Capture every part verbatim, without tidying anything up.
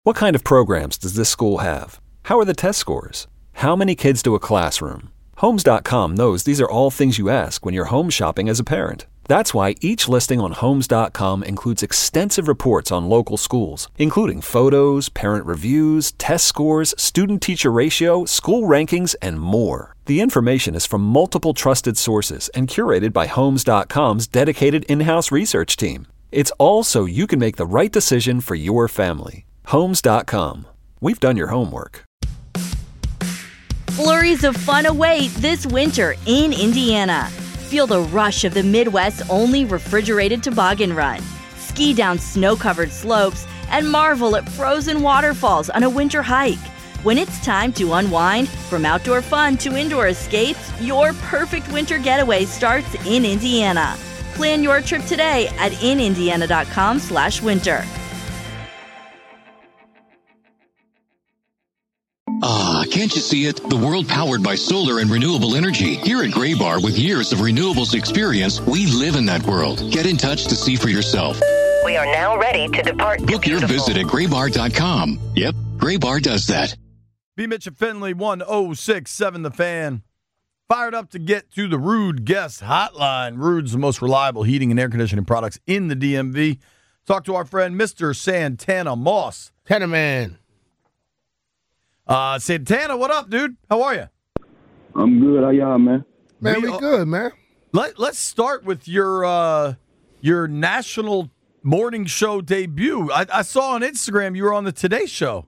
What kind of programs does this school have? How are the test scores? How many kids do a classroom? Homes dot com knows these are all things you ask when you're home shopping as a parent. That's why each listing on Homes dot com includes extensive reports on local schools, including photos, parent reviews, test scores, student-teacher ratio, school rankings, and more. The information is from multiple trusted sources and curated by Homes dot com's dedicated in-house research team. It's all so you can make the right decision for your family. Homes dot com. We've done your homework. Flurries of fun await this winter in Indiana. Feel the rush of the Midwest's only refrigerated toboggan run. Ski down snow-covered slopes and marvel at frozen waterfalls on a winter hike. When it's time to unwind, from outdoor fun to indoor escapes, your perfect winter getaway starts in Indiana. Plan your trip today at in indiana dot com slash winter. Ah, can't you see it? The world powered by solar and renewable energy. Here at Gray Bar, with years of renewables experience, we live in that world. Get in touch to see for yourself. We are now ready to depart. Book your visit at gray bar dot com. Yep, Gray Bar does that. B. Mitch and Finley, one oh six point seven The Fan. Fired up to get to the Rude Guest Hotline. Rude's the most reliable heating and air conditioning products in the D M V. Talk to our friend, Mister Santana Moss. Tanner Man. Uh, Santana, what up, dude? How are you? I'm good. How y'all, man? Man, we, we good, man. Let, let's start with your uh, your national morning show debut. I, I saw on Instagram you were on the Today Show.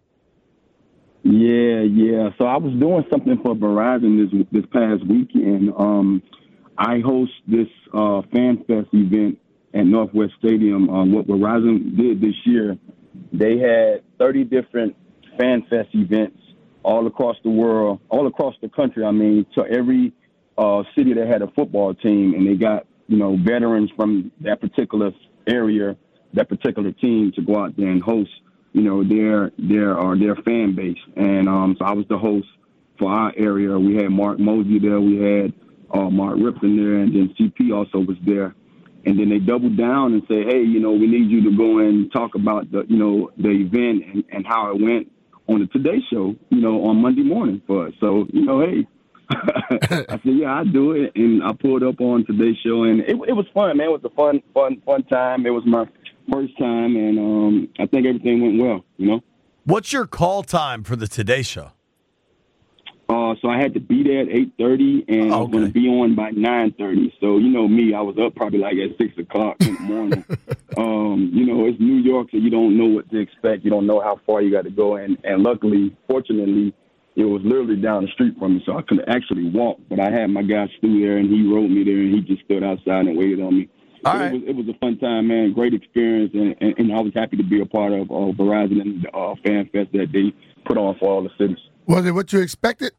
Yeah, yeah. So I was doing something for Verizon this this past weekend. Um, I host this uh, Fan Fest event at Northwest Stadium. Um, what Verizon did this year, they had thirty different Fan Fest events all across the world, all across the country. I mean, to every uh, city that had a football team, and they got, you know, veterans from that particular area, that particular team to go out there and host, you know, their their or their fan base. And um, so I was the host for our area. We had Mark Mosey there, we had uh, Mark Ripton there, and then C P also was there. And then they doubled down and say, hey, you know, we need you to go and talk about the, you know, the event and, and how it went on the Today Show, you know, on Monday morning for us. So, you know, hey, I said, yeah, I do it. And I pulled up on Today Show, and it, it was fun, man. It was a fun, fun, fun time. It was my first time, and um, I think everything went well, you know. What's your call time for the Today Show? Uh, so I had to be there at eight thirty, and oh, okay. I was going to be on by nine thirty. So, you know me, I was up probably like at six o'clock in the morning. um, you know, it's New York, so you don't know what to expect. You don't know how far you got to go. And, and luckily, fortunately, it was literally down the street from me, so I could actually walk. But I had my guy Stu there, and he rode me there, and he just stood outside and waited on me. All so right. it, was, it was a fun time, man. Great experience, and, and, and I was happy to be a part of uh, Verizon and the uh, Fan Fest that they put on for all the cities. Was it what you expected?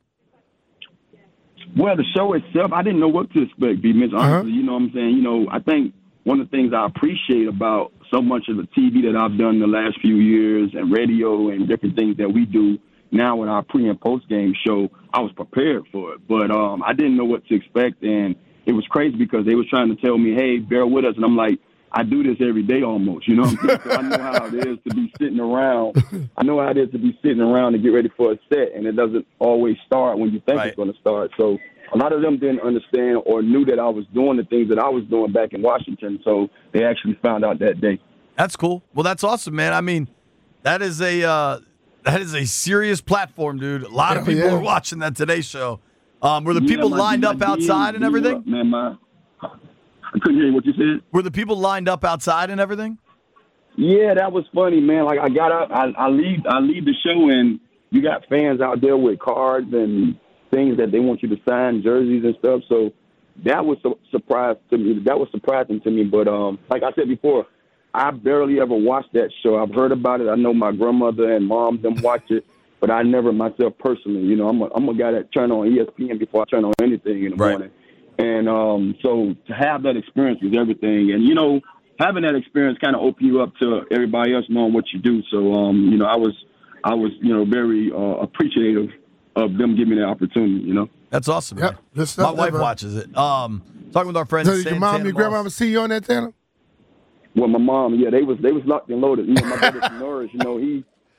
Well, the show itself, I didn't know what to expect, B. Mitch, honestly. Uh-huh. You know what I'm saying? You know, I think one of the things I appreciate about so much of the T V that I've done the last few years and radio and different things that we do now with our pre- and post-game show, I was prepared for it. But um, I didn't know what to expect, and it was crazy because they were trying to tell me, hey, bear with us. And I'm like, I do this every day almost, you know what I'm saying? So I know how it is to be sitting around. I know how it is to be sitting around and get ready for a set, and it doesn't always start when you think right. it's going to start. So a lot of them didn't understand or knew that I was doing the things that I was doing back in Washington, so they actually found out that day. That's cool. Well, that's awesome, man. I mean, that is a uh, that is a serious platform, dude. A lot of people yeah. are watching that Today Show. Um, were the yeah, people my, lined my up outside and everything? Up, man, my, I couldn't hear what you said. Were the people lined up outside and everything? Yeah, that was funny, man. Like I got out, I, I leave, I leave the show, and you got fans out there with cards and things that they want you to sign, jerseys and stuff. So that was a surprise to me. That was surprising to me. But um, like I said before, I barely ever watched that show. I've heard about it. I know my grandmother and mom them watch it, but I never myself personally. You know, I'm a, I'm a guy that turn on E S P N before I turn on anything in the right. morning. And um, so to have that experience is everything. And, you know, having that experience kind of open you up to everybody else knowing what you do. So, um, you know, I was, I was, you know, very uh, appreciative of them giving me the opportunity, you know. That's awesome, yep. man. My wife ever. watches it. Um, talking with our friends. So did your mom and your grandma see you on that, Tanner? Well, my mom, yeah, they was they was locked and loaded. You know, my brother Norris, you know, he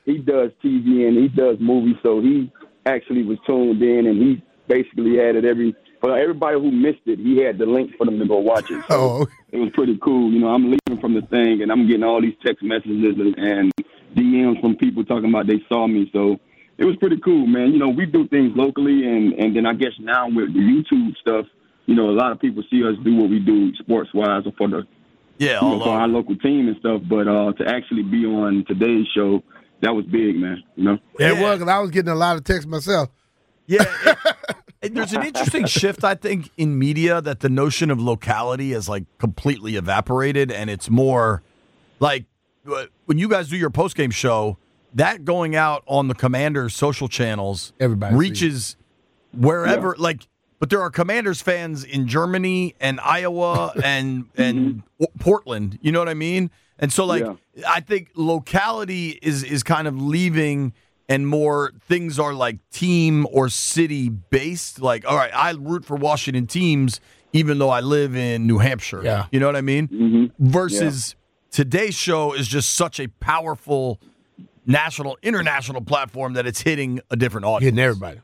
he does T V and he does movies, so he actually was tuned in, and he basically had it every for everybody who missed it. He had the link for them to go watch it. So Oh, okay. it was pretty cool. You know, I'm leaving from the thing, and I'm getting all these text messages and, and D Ms from people talking about they saw me. So it was pretty cool, man. You know, we do things locally, and, and then I guess now with the YouTube stuff, you know, a lot of people see us do what we do sports-wise or for the Yeah, you all know, for our local team and stuff. But uh, to actually be on today's show, that was big, man. You know. Yeah, it Yeah. was, 'cause I was getting a lot of texts myself. Yeah, it, it- there's an interesting shift, I think, in media that the notion of locality has like completely evaporated, and it's more like uh, when you guys do your post game show, that going out on the Commanders' social channels Everybody sees reaches wherever. Like, but there are Commanders fans in Germany and Iowa and and Portland. You know what I mean? And so, like, Yeah. I think locality is is kind of leaving, and more things are like team or city based. Like, all right, I root for Washington teams, even though I live in New Hampshire. Yeah. You know what I mean? Mm-hmm. Versus today's show is just such a powerful national, international platform that it's hitting a different audience. Getting everybody.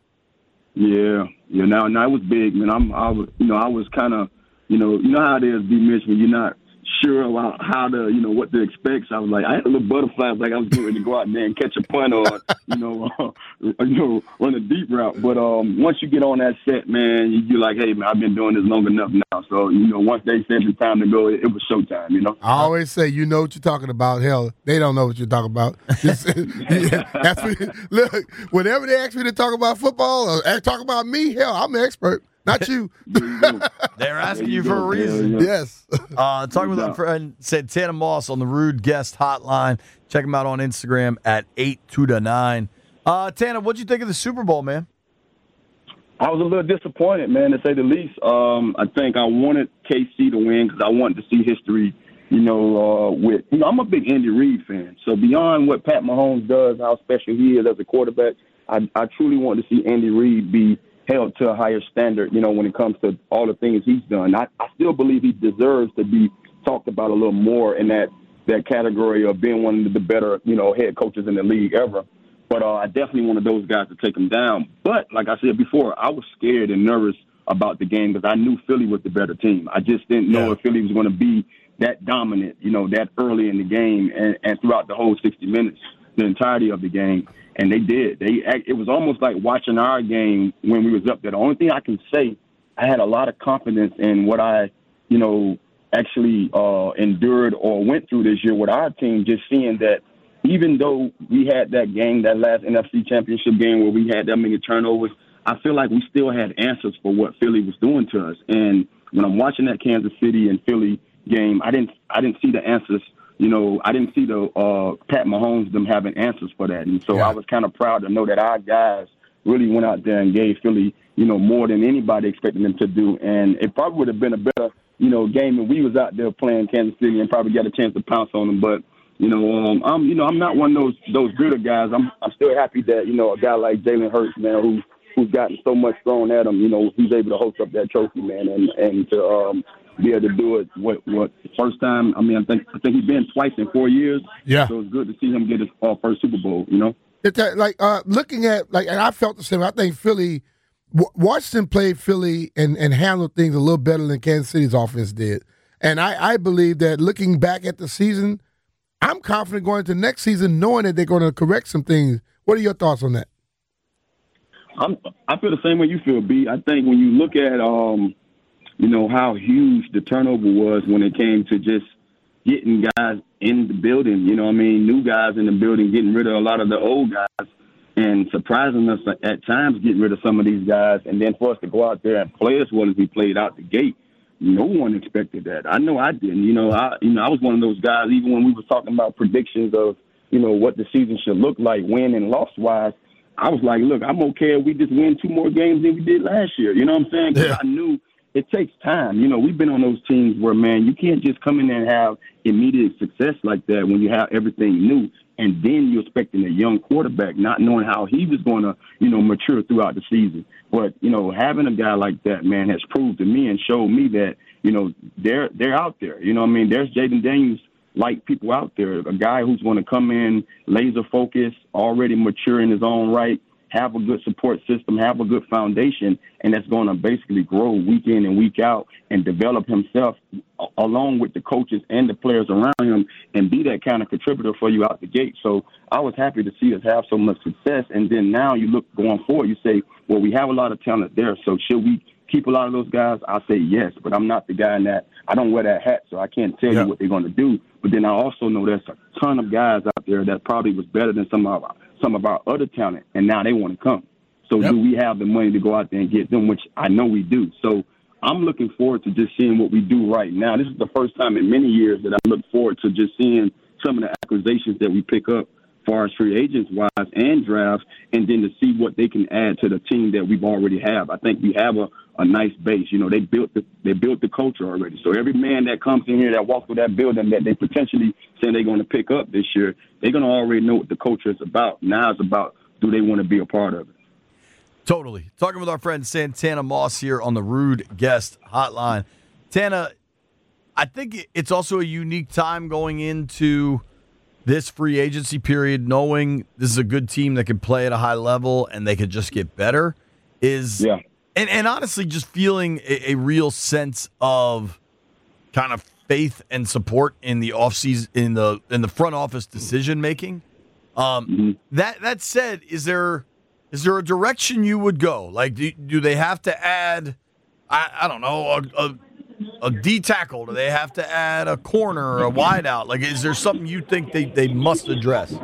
Yeah, yeah. Now, now it was big, man. I'm, I was, you know, I was kind of, you know, you know how it is, B. Mitch, when you're not sure about how to, you know, what to expect. So I was like, I had a little butterflies, like I was getting ready to go out there and catch a punt or, you know, uh, you know, run a deep route. But um, once you get on that set, man, you, you're like, hey, man, I've been doing this long enough now. So you know, once they said it's time to go, it, it was showtime. You know. I always say, you know what you're talking about. Hell, they don't know what you're talking about. Just, yeah, that's what, look, whenever they ask me to talk about football or ask- talk about me, hell, I'm an expert, not you. They're asking There you you for a go. reason. Yeah, yeah. Yes. Uh, talking with Yeah. our friend Santana Moss on the Rude Guest Hotline. Check him out on Instagram at eight two to nine. Uh, Tana, what'd you think of the Super Bowl, man? I was a little disappointed, man, to say the least. Um, I think I wanted K C to win because I wanted to see history, you know, uh, with, you know, I'm a big Andy Reid fan. So beyond what Pat Mahomes does, how special he is as a quarterback, I, I truly want to see Andy Reid be held to a higher standard, you know, when it comes to all the things he's done. I, I still believe he deserves to be talked about a little more in that, that category of being one of the better, you know, head coaches in the league ever. But uh, I definitely wanted those guys to take him down. But like I said before, I was scared and nervous about the game because I knew Philly was the better team. I just didn't know Yeah. if Philly was going to be that dominant, you know, that early in the game and, and throughout the whole sixty minutes, the entirety of the game. And they did. They It was almost like watching our game when we was up there. The only thing I can say, I had a lot of confidence in what I, you know, actually uh, endured or went through this year with our team, just seeing that even though we had that game, that last N F C Championship game where we had that many turnovers, I feel like we still had answers for what Philly was doing to us. And when I'm watching that Kansas City and Philly game, I didn't I didn't see the answers. You know, I didn't see the uh, Pat Mahomes, them having answers for that. And so Yeah. I was kind of proud to know that our guys really went out there and gave Philly, you know, more than anybody expected them to do. And it probably would have been a better, you know, game if we was out there playing Kansas City and probably got a chance to pounce on them. But You know, um, I'm you know I'm not one of those those bitter guys. I'm I'm still happy that you know a guy like Jalen Hurts, man, who who's gotten so much thrown at him. You know, he's able to host up that trophy, man, and and to um, be able to do it. What what first time? I mean, I think I think he's been twice in four years. Yeah. So it's good to see him get his uh, first Super Bowl. You know. It's that, like uh, looking at like, and I felt the same. I think Philly, w- Washington played Philly and and handled things a little better than Kansas City's offense did. And I, I believe that looking back at the season, I'm confident going into next season, knowing that they're going to correct some things. What are your thoughts on that? I'm, I feel the same way you feel, B. I think when you look at, um, you know, how huge the turnover was when it came to just getting guys in the building, you know what I mean, new guys in the building, getting rid of a lot of the old guys and surprising us at times getting rid of some of these guys, and then for us to go out there and play as well as we played out the gate. No one expected that. I know I didn't. You know, I you know I was one of those guys. Even when we were talking about predictions of you know what the season should look like, win and loss wise, I was like, look, I'm okay if we just win two more games than we did last year. You know what I'm saying? Because Yeah. I knew it takes time. You know, we've been on those teams where man, you can't just come in there and have immediate success like that when you have everything new, and then you're expecting a young quarterback, not knowing how he was going to you know mature throughout the season. But, you know, having a guy like that, man, has proved to me and showed me that, you know, they're they're out there. You know what I mean? There's Jaden Daniels like people out there, a guy who's going to come in laser focused, already mature in his own right, have a good support system, have a good foundation, and that's going to basically grow week in and week out and develop himself along with the coaches and the players around him and be that kind of contributor for you out the gate. So I was happy to see us have so much success. And then now you look going forward, you say, well, we have a lot of talent there. So should we keep a lot of those guys? I'll say yes, but I'm not the guy in that. I don't wear that hat, so I can't tell yeah. you what they're going to do. But then I also know there's a ton of guys out there that probably was better than some of our some of our other talent, and now they want to come. So yep. do we have the money to go out there and get them, which I know we do. So I'm looking forward to just seeing what we do right now. This is the first time in many years that I look forward to just seeing some of the acquisitions that we pick up far as free agents-wise and drafts, and then to see what they can add to the team that we've already have. I think we have a, a nice base. You know, they built the they built the culture already. So every man that comes in here that walks through that building that they potentially say they're going to pick up this year, they're going to already know what the culture is about. Now it's about, do they want to be a part of it? Totally. Talking with our friend Santana Moss here on the Rude Guest Hotline. Tana, I think it's also a unique time going into this free agency period, knowing this is a good team that can play at a high level and they could just get better, is yeah. and, and honestly just feeling a, a real sense of kind of faith and support in the offseason, in the in the front office decision making. Um, mm-hmm. That that said, is there is there a direction you would go? Like, do, do they have to add, I, I don't know, a, a a D tackle? Do they have to add a corner or a wideout? Like, is there something you think they, they must address?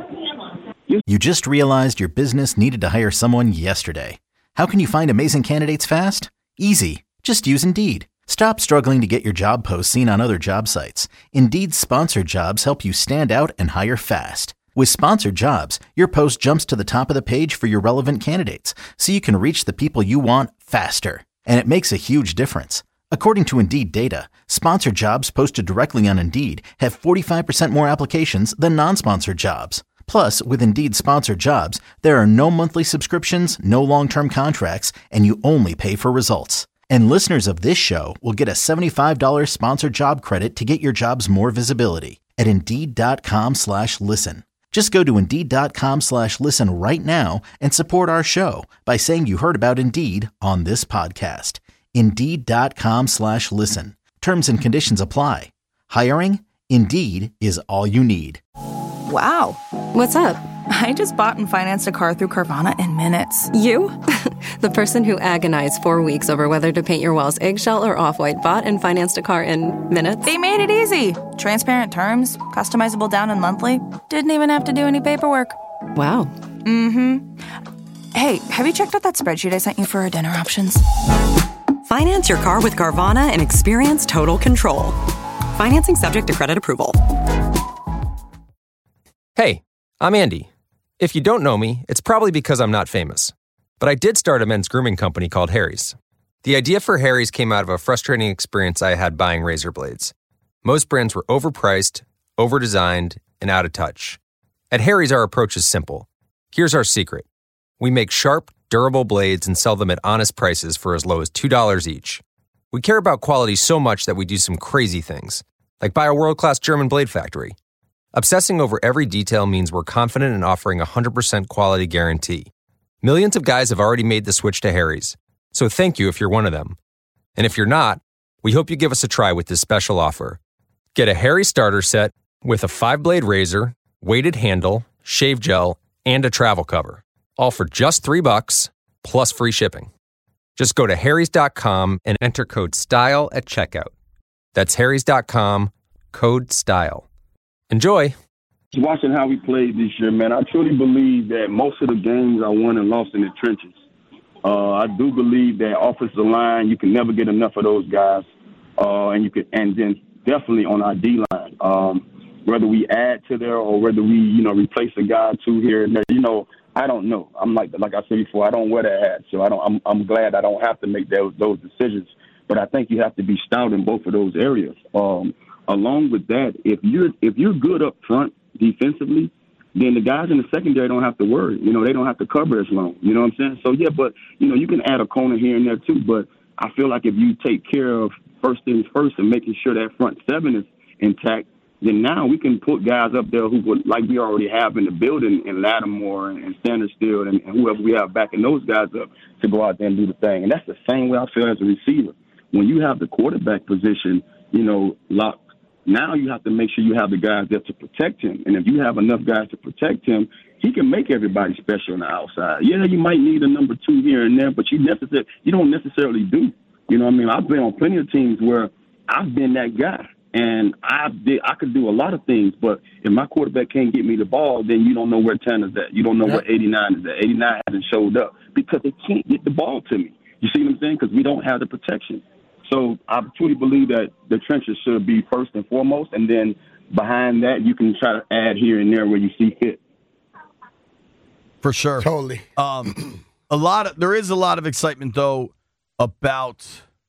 You just realized your business needed to hire someone yesterday. How can you find amazing candidates fast? Easy. Just use Indeed. Stop struggling to get your job posts seen on other job sites. Indeed's sponsored jobs help you stand out and hire fast. With sponsored jobs, your post jumps to the top of the page for your relevant candidates, so you can reach the people you want faster. And it makes a huge difference. According to Indeed data, sponsored jobs posted directly on Indeed have forty-five percent more applications than non-sponsored jobs. Plus, with Indeed sponsored jobs, there are no monthly subscriptions, no long-term contracts, and you only pay for results. And listeners of this show will get a seventy-five dollars sponsored job credit to get your jobs more visibility at Indeed.com slash listen. Just go to Indeed.com slash listen right now and support our show by saying you heard about Indeed on this podcast. Indeed.com slash listen. Terms and conditions apply. Hiring? Indeed is all you need. Wow. What's up? I just bought and financed a car through Carvana in minutes. You? The person who agonized four weeks over whether to paint your walls eggshell or off-white bought and financed a car in minutes? They made it easy. Transparent terms, customizable down and monthly. Didn't even have to do any paperwork. Wow. Mm-hmm. Hey, have you checked out that spreadsheet I sent you for our dinner options? Finance your car with Carvana and experience total control. Financing subject to credit approval. Hey, I'm Andy. If you don't know me, it's probably because I'm not famous. But I did start a men's grooming company called Harry's. The idea for Harry's came out of a frustrating experience I had buying razor blades. Most brands were overpriced, overdesigned, and out of touch. At Harry's, our approach is simple. Here's our secret. We make sharp, durable blades and sell them at honest prices for as low as two dollars each. We care about quality so much that we do some crazy things, like buy a world-class German blade factory. Obsessing over every detail means we're confident in offering a one hundred percent quality guarantee. Millions of guys have already made the switch to Harry's, so thank you if you're one of them. And if you're not, we hope you give us a try with this special offer. Get a Harry's starter set with a five-blade razor, weighted handle, shave gel, and a travel cover. All for just three bucks, plus free shipping. Just go to harrys dot com and enter code STYLE at checkout. That's harrys dot com, code STYLE. Enjoy. Watching how we played this year, man, I truly believe that most of the games are won and lost in the trenches. Uh, I do believe that offensive line, you can never get enough of those guys, uh, and you can, and then definitely on our D line, um, whether we add to there or whether we, you know, replace a guy or two here and there, you know. I don't know. I'm like like I said before, I don't wear that hat, so I don't. I'm I'm glad I don't have to make those those decisions. But I think you have to be stout in both of those areas. Um, along with that, if you're if you're good up front defensively, then the guys in the secondary don't have to worry. You know, they don't have to cover as long. You know what I'm saying? So yeah, but you know, you can add a corner here and there too. But I feel like if you take care of first things first and making sure that front seven is intact, then now we can put guys up there who would, like we already have in the building, and Lattimore and, and Sandersteele and, and whoever we have backing those guys up to go out there and do the thing. And that's the same way I feel as a receiver. When you have the quarterback position, you know, locked, now you have to make sure you have the guys there to protect him. And if you have enough guys to protect him, he can make everybody special on the outside. Yeah, you might need a number two here and there, but you necessarily you don't necessarily do. You know what I mean? I've been on plenty of teams where I've been that guy, and I did I could do a lot of things, but if my quarterback can't get me the ball, then you don't know where ten is at. You don't know yep. where eighty-nine is at. eighty-nine hasn't showed up because they can't get the ball to me. You see what I'm saying? Because we don't have the protection. So I truly believe that the trenches should be first and foremost, and then behind that you can try to add here and there where you see fit. For sure. Totally. Um, a lot of there is a lot of excitement though about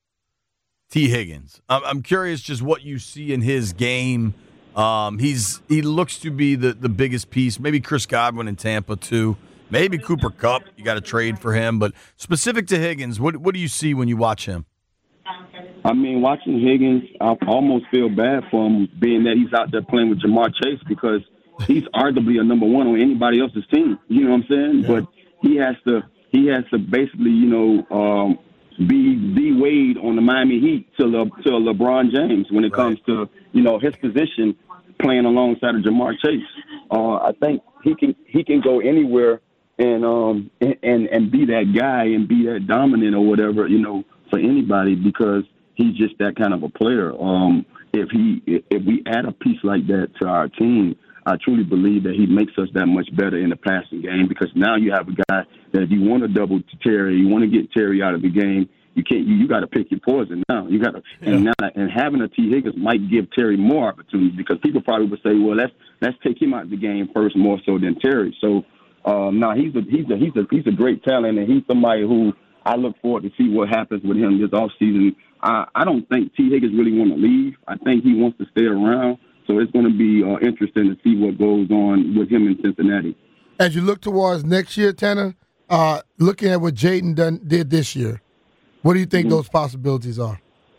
T. Higgins. I'm, I'm curious just what you see in his game. Um, he's he looks to be the, the biggest piece. Maybe Chris Godwin in Tampa too. Maybe Cooper Kupp. You got to trade for him. But specific to Higgins, what what do you see when you watch him? I mean, watching Higgins, I almost feel bad for him, being that he's out there playing with Jamar Chase, because he's arguably a number one on anybody else's team. You know what I'm saying? Yeah. But he has to he has to basically, you know, um, be the Wade on the Miami Heat to Le, to LeBron James when it right. comes to, you know, his position playing alongside of Jamar Chase. Uh, I think he can he can go anywhere and um and and be that guy and be that dominant or whatever, you know, for anybody, because he's just that kind of a player. Um, if he if we add a piece like that to our team, I truly believe that he makes us that much better in the passing game, because now you have a guy that if you want to double to Terry, you want to get Terry out of the game, you can't. You, you got to pick your poison now. You got to, yeah. and now and having a T. Higgins might give Terry more opportunities, because people probably would say, well, let's let's take him out of the game first, more so than Terry. So um, now he's a he's a he's a he's a great talent, and he's somebody who I look forward to see what happens with him this offseason. I, I don't think T. Higgins really want to leave. I think he wants to stay around. So it's going to be uh, interesting to see what goes on with him in Cincinnati. As you look towards next year, Tanner, uh, looking at what Jaden done, did this year, what do you think mm-hmm. those possibilities are?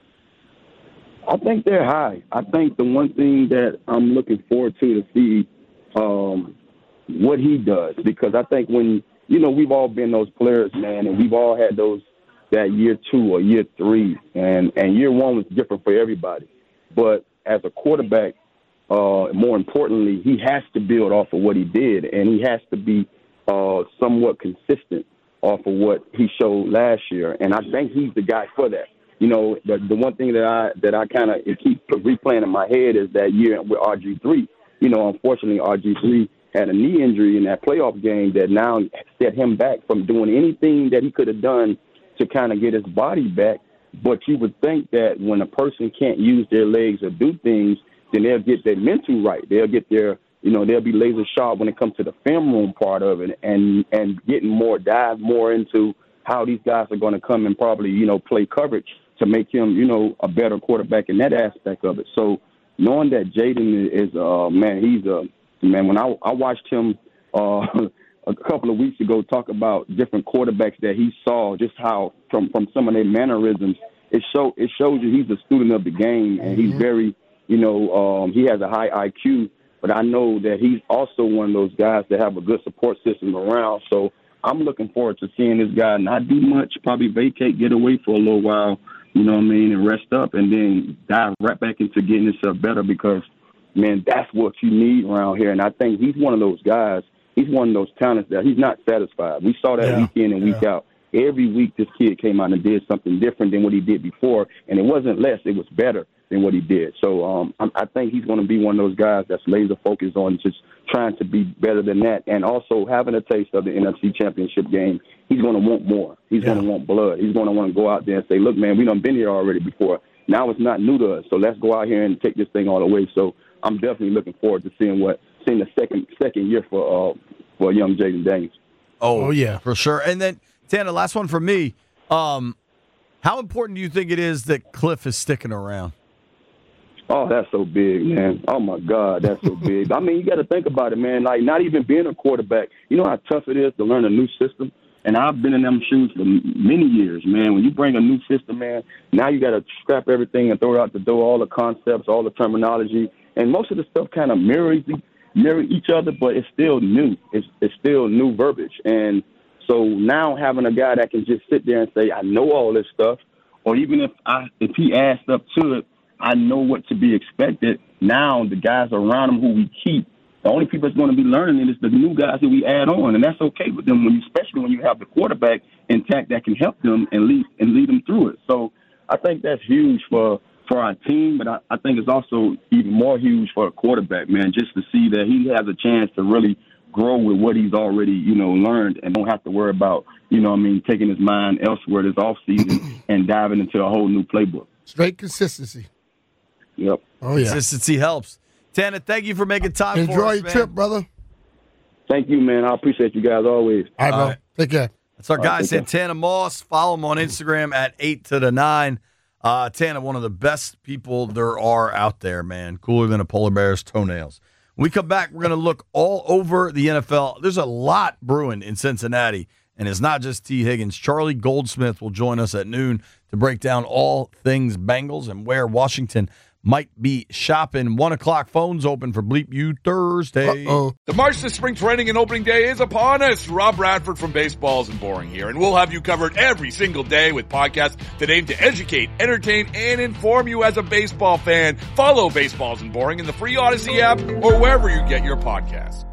I think they're high. I think the one thing that I'm looking forward to to see um, what he does, because I think when, you know, we've all been those players, man, and we've all had those that year two or year three, and, and year one was different for everybody. But as a quarterback, Uh, more importantly, he has to build off of what he did, and he has to be uh, somewhat consistent off of what he showed last year. And I think he's the guy for that. You know, the the one thing that I that I kind of keep replaying in my head is that year with R G three. You know, unfortunately, R G three had a knee injury in that playoff game that now set him back from doing anything that he could have done to kind of get his body back. But you would think that when a person can't use their legs or do things, then they'll get their mental right. They'll get their, you know, they'll be laser sharp when it comes to the film room part of it, and and getting more, dive more into how these guys are going to come and probably, you know, play coverage to make him, you know, a better quarterback in that aspect of it. So knowing that Jaden is, uh, man, he's a, man, when I, I watched him uh, a couple of weeks ago talk about different quarterbacks that he saw, just how from, from some of their mannerisms, it, show, it shows you he's a student of the game, and he's very, you know, um, he has a high I Q, but I know that he's also one of those guys that have a good support system around. So I'm looking forward to seeing this guy not do much, probably vacate, get away for a little while, you know what I mean, and rest up, and then dive right back into getting himself better, because, man, that's what you need around here. And I think he's one of those guys, he's one of those talents that he's not satisfied. We saw that yeah. week in and week yeah. out. Every week this kid came out and did something different than what he did before, and it wasn't less, it was better than what he did. So um, I think he's going to be one of those guys that's laser focused on just trying to be better than that, and also having a taste of the N F C Championship game. He's going to want more. He's yeah. going to want blood. He's going to want to go out there and say, look, man, we done been here already before. Now it's not new to us, so let's go out here and take this thing all the way. So I'm definitely looking forward to seeing what seeing the second second year for uh, for young Jaden Daniels. Oh, oh yeah, for sure. And then Tanner, last one for me. Um, how important do you think it is that Cliff is sticking around? Oh, that's so big, man. Oh, my God, that's so big. I mean, you got to think about it, man. Like, not even being a quarterback, you know how tough it is to learn a new system? And I've been in them shoes for many years, man. When you bring a new system, man, now you got to scrap everything and throw it out the door, all the concepts, all the terminology, and most of the stuff kind of mirrors mirror each other, but it's still new. It's it's still new verbiage. And so now having a guy that can just sit there and say, I know all this stuff, or even if I if he asked up to it, I know what to be expected. Now the guys around him who we keep, the only people that's going to be learning it is the new guys that we add on, and that's okay with them, when you, especially when you have the quarterback intact that can help them and lead and lead them through it. So I think that's huge for, for our team, but I, I think it's also even more huge for a quarterback, man, just to see that he has a chance to really grow with what he's already, you know, learned and don't have to worry about, you know what I mean, taking his mind elsewhere this offseason and diving into a whole new playbook. Straight consistency. Yep. Oh, yeah. Consistency helps. Tanner, thank you for making time Enjoy for us, your man. trip, brother. Thank you, man. I appreciate you guys always. All right, bro. All right. Take care. That's our All guy, right, take care. Santana Moss. Follow him on Instagram at eight to the nine. Uh, Tana, one of the best people there are out there, man. Cooler than a polar bear's toenails. When we come back, we're going to look all over the N F L. There's a lot brewing in Cincinnati, and it's not just T. Higgins. Charlie Goldsmith will join us at noon to break down all things Bengals and where Washington might be shopping. One o'clock phones open for Bleep You Thursday. Uh-oh. The march to spring training and opening day is upon us. Rob Bradford from Baseballs and Boring here, and we'll have you covered every single day with podcasts that aim to educate, entertain, and inform you as a baseball fan. Follow Baseballs and Boring in the free Odyssey app or wherever you get your podcasts.